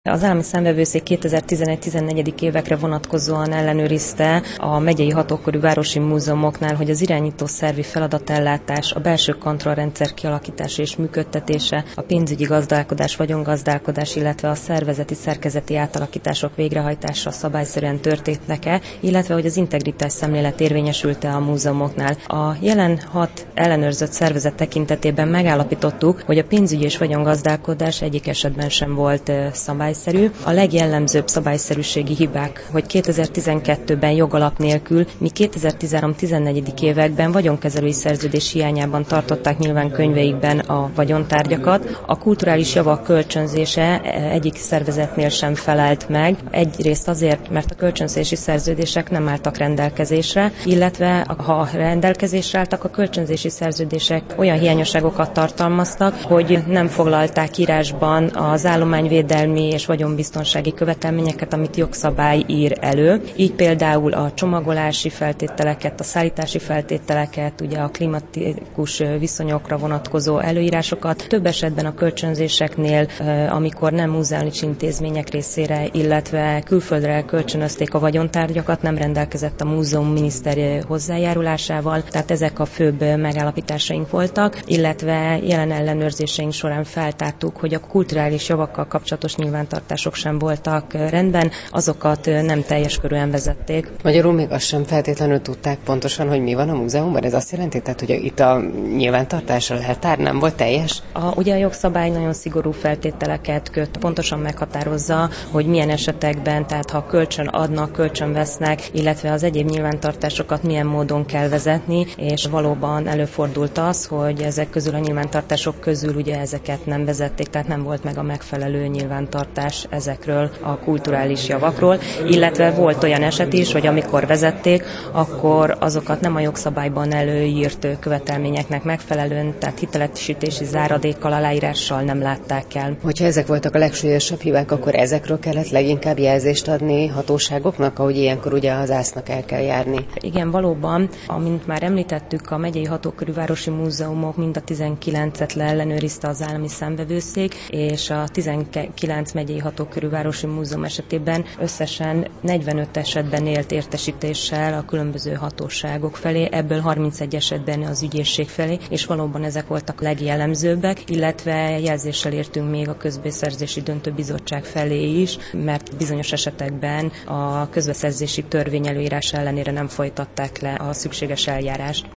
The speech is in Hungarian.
Az állami számvevőszék 2011-14. évekre vonatkozóan ellenőrizte a megyei hatókörű városi múzeumoknál, hogy az irányító szervi feladatellátás, a belső kontrollrendszer kialakítása és működtetése, a pénzügyi gazdálkodás, vagyongazdálkodás, illetve a szervezeti szerkezeti átalakítások végrehajtása szabályszerűen történtek-e, illetve hogy az integritás szemlélet érvényesült-e a múzeumoknál. A jelen 6 ellenőrzött szervezet tekintetében megállapítottuk, hogy a pénzügyi és vagyongazdálkodás egyik esetben sem volt szabályszerű. A legjellemzőbb szabályszerűségi hibák, hogy 2012-ben jogalap nélkül, míg 2013-14. években vagyonkezelői szerződés hiányában tartották nyilván könyveikben a vagyontárgyakat. A kulturális javak kölcsönzése egyik szervezetnél sem felelt meg. Egyrészt azért, mert a kölcsönzési szerződések nem álltak rendelkezésre, illetve ha rendelkezésre álltak, a kölcsönzési szerződések olyan hiányosságokat tartalmaztak, hogy nem foglalták írásban az állományvédelmi és vagyonbiztonsági követelményeket, amit jogszabály ír elő. Így például a csomagolási feltételeket, a szállítási feltételeket, ugye a klimatikus viszonyokra vonatkozó előírásokat. Több esetben a kölcsönzéseknél, amikor nem múzeális intézmények részére, illetve külföldre kölcsönözték a vagyontárgyakat, nem rendelkezett a múzeumminiszter hozzájárulásával, tehát ezek a főbb megállapításaink voltak, illetve jelen ellenőrzéseink során feltártuk, hogy a kulturális javakkal kapcsolatos nyilvántartások sem voltak rendben, azokat nem teljes körűen vezették. Magyarul még azt sem feltétlenül tudták pontosan, hogy mi van a múzeumban? Ez azt jelenti, tehát, hogy itt a nyilvántartás, a leltár nem volt teljes? Ugye a jogszabály nagyon szigorú feltételeket köt, pontosan meghatározza, hogy milyen esetekben, tehát ha kölcsön adnak, kölcsön vesznek, illetve az egyéb nyilvántartásokat milyen módon kell vezetni, és valóban előfordult az, hogy ezek közül a nyilvántartások közül ugye ezeket nem vezették, tehát nem volt meg a megfelelő nyilvántartás ezekről a kulturális javakról, illetve volt olyan eset is, hogy amikor vezették, akkor azokat nem a jogszabályban előírt követelményeknek megfelelően, tehát hitelesítési záradékkal, aláírással nem látták el. Hogyha ezek voltak a legsúlyosabb hibák, akkor ezekről kellett leginkább jelzést adni hatóságoknak, ahogy ilyenkor ugye az ÁSZ-nak el kell járni. Igen, valóban, amint már említettük, a megyei hatókörű városi múzeumok mind a 19-et leellenőrizte az állami számvevőszék, és a 19 megyei hatókörű városi múzeum esetében összesen 45 esetben élt értesítéssel a különböző hatóságok felé, ebből 31 esetben az ügyészség felé, és valóban ezek voltak legjellemzőbbek, illetve jelzéssel értünk még a közbeszerzési döntőbizottság felé is, mert bizonyos esetekben a közbeszerzési törvény előírás ellenére nem folytatták le a szükséges eljárást.